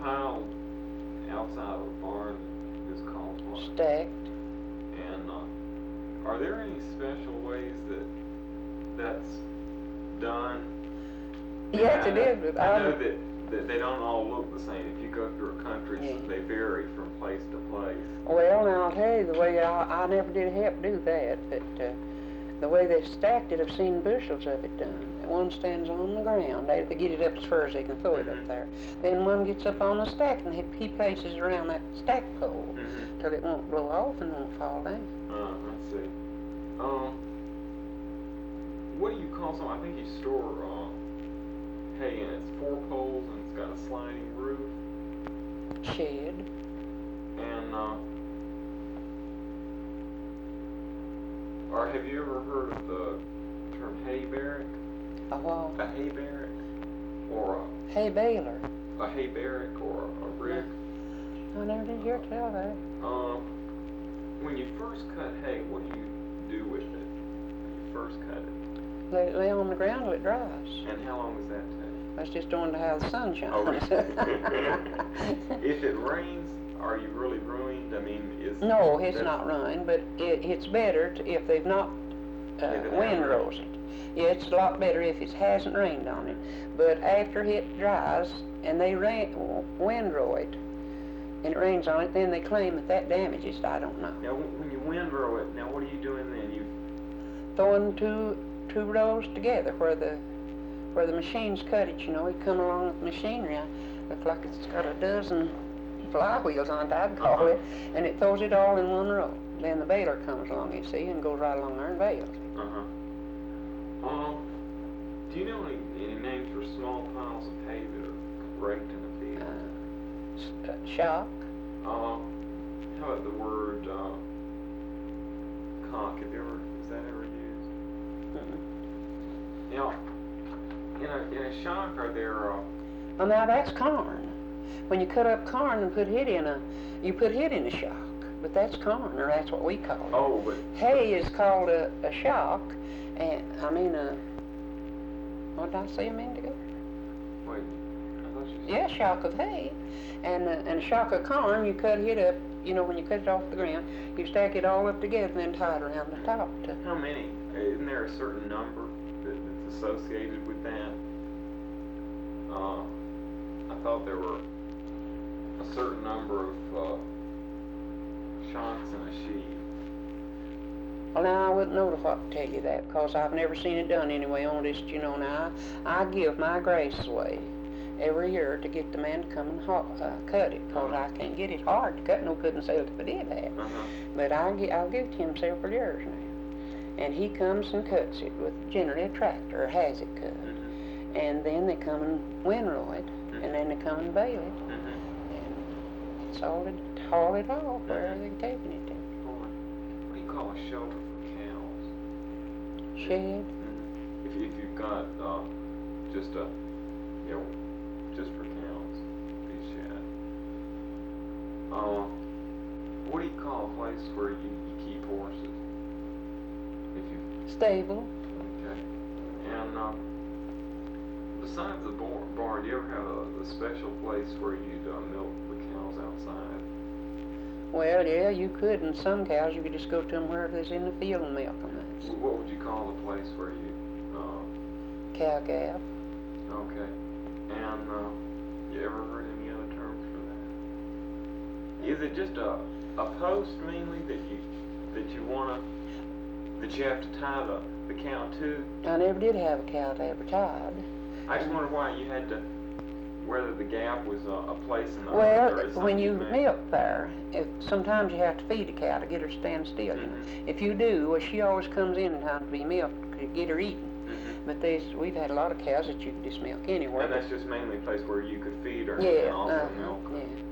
pile outside of a barn is called what? Stacked. And are there any special ways that that's done? Yes, it is. I know that they don't all look the same. If you go through a country, they vary from place to place. Well, now I'll tell you the way I never did help do that, but the way they stacked it, I've seen bushels of it done. One stands on the ground. They get it up as far as they can throw it up there. Then one gets up on the stack and he places it around that stack pole till it won't blow off and won't fall down. I see. What do you call some? I think you store hay in it's 4 poles and it's got a sliding roof. Shed. And or have you ever heard of the term hay barrack? A what? A hay barrack, or hay baler. A hay barrack or a rick. I never did hear tell that. When you first cut hay, what do you do with it? When you first cut it? Let it lay on the ground till it dries. And how long does that take? That's just doing to have the sunshine. Oh, if it rains, are you really ruined? I mean, no, it's not ruined, but it's better if they've not windrows it. Yeah, it's a lot better if it hasn't rained on it. But after it dries and they windrow it, and it rains on it, then they claim that damages it. I don't know. Now, when you windrow it, now what are you doing then? You throwing two rows together where the machines cut it. You know, you come along with machinery. Looks like it's got a dozen flywheels on it, I'd call it, and it throws it all in one row. Then the baler comes along, you see, and goes right along there and bales. Do you know any names for small piles of hay that are raked in the field? Shock. How about the word cock? Is that ever used? Now, in a shock, are there? Well, now that's corn. When you cut up corn and put it in you put it in a shock. But that's corn, or that's what we call it. Oh, but hay is called a shock, and what did I say a minute ago? Wait, I thought you said... Yeah, shock of hay, and a shock of corn. You cut it up. You know, when you cut it off the ground, you stack it all up together, and then tie it around the top. How many? Isn't there a certain number that's associated with that? I thought there were a certain number of shocks in a sheaf. Well, now, I wouldn't know what to tell you that, because I've never seen it done anyway on this, you know. Now, I give my grace away every year to get the man to come and cut it, because I can't get it hard to cut. No good and sell it if I did that. But I'll give it to him several years now. And he comes and cuts it with generally a tractor, or has it cut. And then they come and windrow it, and then they come and bale it. And it's all to haul it off where they're taking it to. What do you call a shelter for cows? Shed. If you've got just a, just for cows, be shed. What do you call a place where you keep horses? Stable. Okay. And besides the barn, do you ever have a special place where you'd milk the cows outside? Well, yeah, you could. And some cows, you could just go to them wherever there's in the field and milk them. What would you call the place where you... Cow gap. Okay. And you ever heard any other terms for that? Is it just a post mainly that you have to tie the cow to? I never did have a cow to ever tied. I just wonder why you had to, whether the gap was a place in the well, when you milk there, sometimes you have to feed a cow to get her to stand still. You know? If you do, well, she always comes in time to be milked to get her eaten. But we've had a lot of cows that you could just milk anywhere. And that's just mainly a place where you could feed her and also milk. Yeah.